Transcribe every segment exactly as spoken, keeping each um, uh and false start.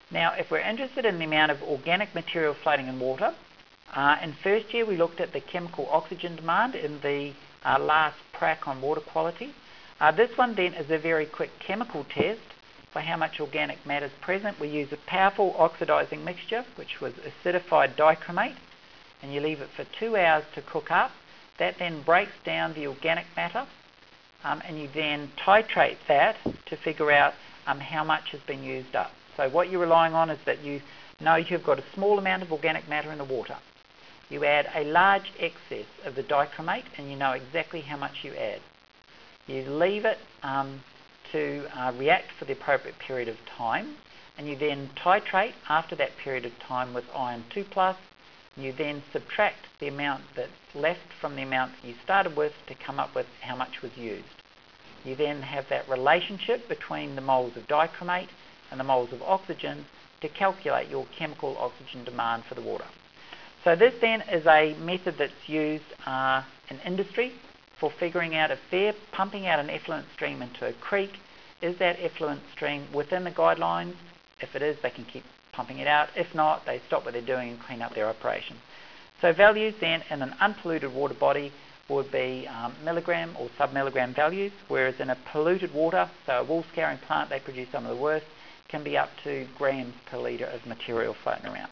Now, if we're interested in the amount of organic material floating in water, uh, in first year we looked at the chemical oxygen demand in the uh, last prac on water quality. Uh, this one then is a very quick chemical test for how much organic matter is present. We use a powerful oxidizing mixture, which was acidified dichromate, and you leave it for two hours to cook up. That then breaks down the organic matter, um, and you then titrate that to figure out um, how much has been used up. So what you're relying on is that you know you've got a small amount of organic matter in the water. You add a large excess of the dichromate, and you know exactly how much you add. You leave it um, to uh, react for the appropriate period of time, and you then titrate after that period of time with iron two plus. You then subtract the amount that's left from the amount that you started with to come up with how much was used. You then have that relationship between the moles of dichromate and the moles of oxygen to calculate your chemical oxygen demand for the water. So this then is a method that's used uh, in industry for figuring out if they're pumping out an effluent stream into a creek, is that effluent stream within the guidelines? If it is, they can keep pumping it out. If not, they stop what they're doing and clean up their operation. So values then in an unpolluted water body would be um, milligram or sub-milligram values, whereas in a polluted water, so a wool scouring plant, they produce some of the worst, can be up to grams per litre of material floating around.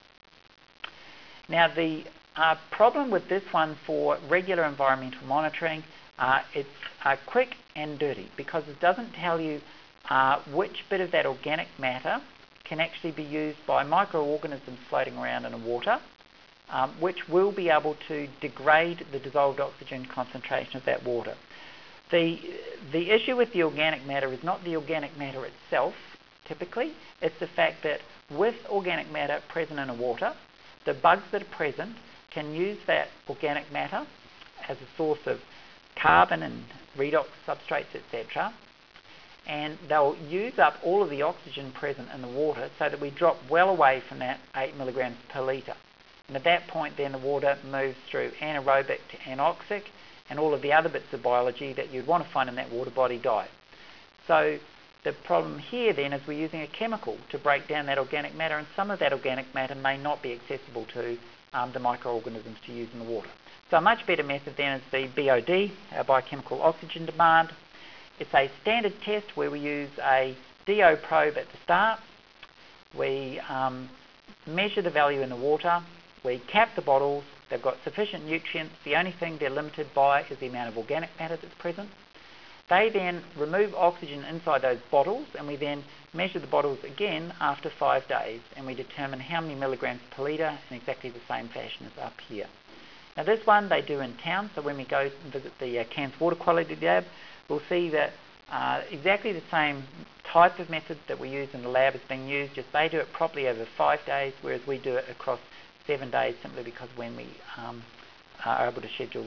Now the uh, problem with this one for regular environmental monitoring, uh, it's uh, quick and dirty because it doesn't tell you uh, which bit of that organic matter can actually be used by microorganisms floating around in the water, um, which will be able to degrade the dissolved oxygen concentration of that water. The, the issue with the organic matter is not the organic matter itself, typically, it's the fact that with organic matter present in a water, the bugs that are present can use that organic matter as a source of carbon and redox substrates, et cetera, and they'll use up all of the oxygen present in the water so that we drop well away from that eight milligrams per litre. And at that point then the water moves through anaerobic to anoxic, and all of the other bits of biology that you'd want to find in that water body die. So the problem here then is we're using a chemical to break down that organic matter, and some of that organic matter may not be accessible to um, the microorganisms to use in the water. So a much better method then is the B O D, our biochemical oxygen demand. It's a standard test where we use a D O probe at the start. We um, measure the value in the water. We cap the bottles. They've got sufficient nutrients. The only thing they're limited by is the amount of organic matter that's present. They then remove oxygen inside those bottles, and we then measure the bottles again after five days, and we determine how many milligrams per litre in exactly the same fashion as up here. Now this one they do in town, so when we go and visit the uh, Cairns Water Quality Lab, we'll see that uh, exactly the same type of method that we use in the lab is being used, just they do it properly over five days, whereas we do it across seven days simply because when we um, are able to schedule